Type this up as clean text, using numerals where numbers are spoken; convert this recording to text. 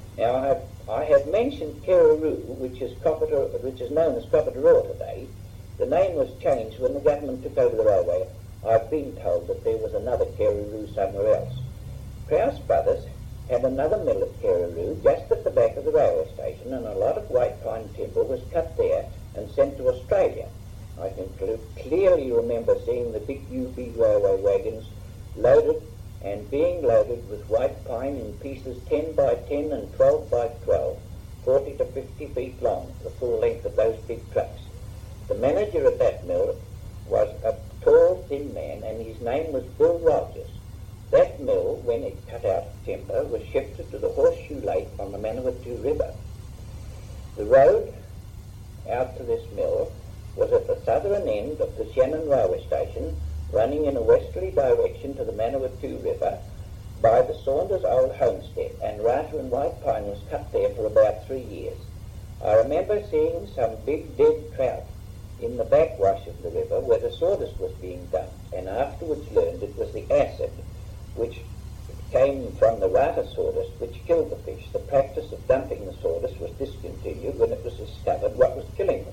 Now, I have mentioned Kerroroo, which is known as Coppederore today. The name was changed when the government took over the railway. I've been told that there was another Kerroroo somewhere else. Prowse Brothers had another mill at Kerroroo, just at the back of the railway station, and a lot of white pine timber was cut there and sent to Australia. I can clearly remember seeing the big UB railway wagons loaded and being loaded with white pine in pieces 10 by 10 and 12 by 12, 40 to 50 feet long, the full length of those big trucks. The manager of that mill was a tall, thin man, and his name was Bill Rogers. That mill, when it cut out timber, was shifted to the Horseshoe Lake on the Manawatu River. The road out to this mill was at the southern end of the Shannon railway station, running in a westerly direction to the Manawatu River by the Saunders Old Homestead, and rata and white pine was cut there for about 3 years. I remember seeing some big dead trout in the backwash of the river where the sawdust was being dumped, and afterwards learned it was the acid which came from the rata sawdust which killed the fish. The practice of dumping the sawdust was discontinued when it was discovered what was killing them.